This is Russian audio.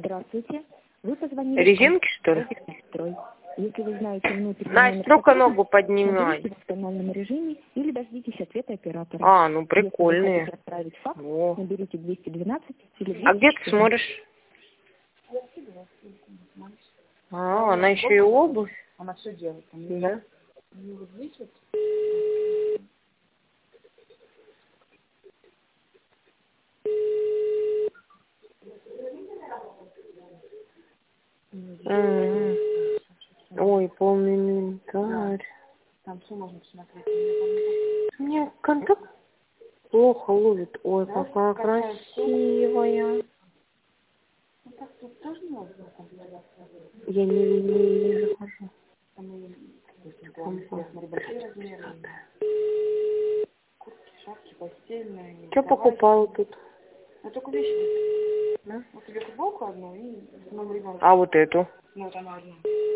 Здравствуйте. Вы позвонили... Резинки, что ли? Строй. Если вы знаете внутренний Настя, ну-ка ногу поднимай. наберите в автономном режиме или дождитесь ответа оператора. А, ну прикольные. Если вы хотите отправить факс, О. наберите 212 или 214. А где ты смотришь? А, она еще и обувь. Она все делает. Да? Ну, вот здесь вот. Ой, полный инвентарь. Там все можно посмотреть. У меня контакт плохо ловит. Ой, Да? какая красивая. Ну так тут тоже можно. Я не захожу. Там и смотри, большие размеры. Куртки, шапки, постельные. Что покупал тут? Ну только вещи. Да? Вот тебе футболку одну и одному ребенку. А вот эту? Ну вот она одна.